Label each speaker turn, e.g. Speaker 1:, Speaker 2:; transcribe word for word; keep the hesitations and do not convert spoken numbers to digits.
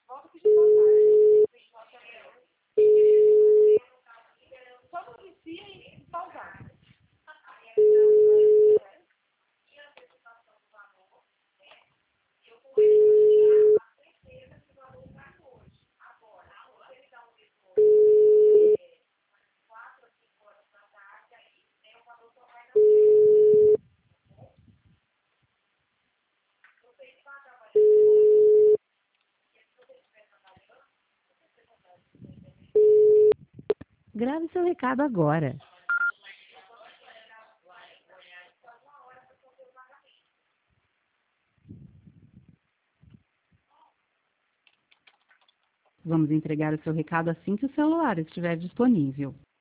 Speaker 1: Volta a pedir pausar. Só não inicia e pausar.
Speaker 2: Grave seu recado agora. Vamos entregar o seu recado assim que o celular estiver disponível.